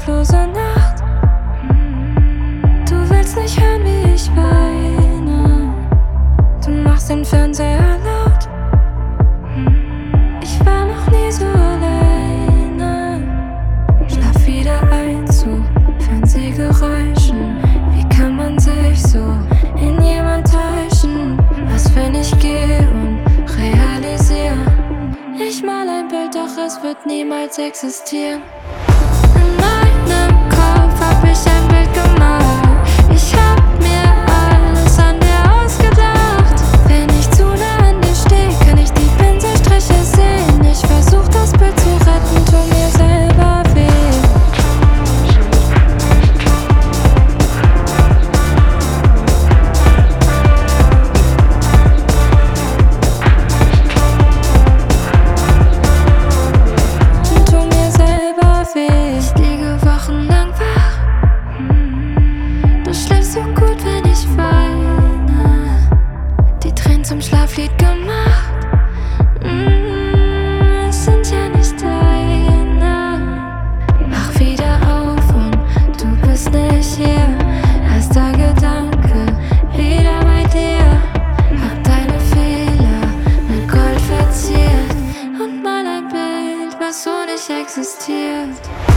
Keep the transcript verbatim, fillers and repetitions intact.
schlaflose Nacht. Du willst nicht hören, wie ich weine. Du machst den Fernseher laut. Ich war noch nie so alleine. Schlaf wieder ein zu Fernsehgeräuschen. Wie kann man sich so in jemand täuschen? Was, wenn ich gehe und realisiere, ich mal ein Bild, doch es wird niemals existieren. In meinem Kopf hab ich ein Bild gemalt. Ich hab mir alles an dir ausgedacht. Wenn ich zu nah an dir steh, kann ich die Pinselstriche sehen. Ich versuch das Bild zu retten, tu mir selber weh. Ich liege wochenlang wach. Du schläfst so gut, wenn ich weine. Die Tränen zum Schlaflied gemacht. Es sind ja nicht deine. Mach wieder auf und du bist nicht hier. Erster Gedanke, wieder bei dir. Hab deine Fehler mit Gold verziert und mal ein Bild, was so nicht existiert.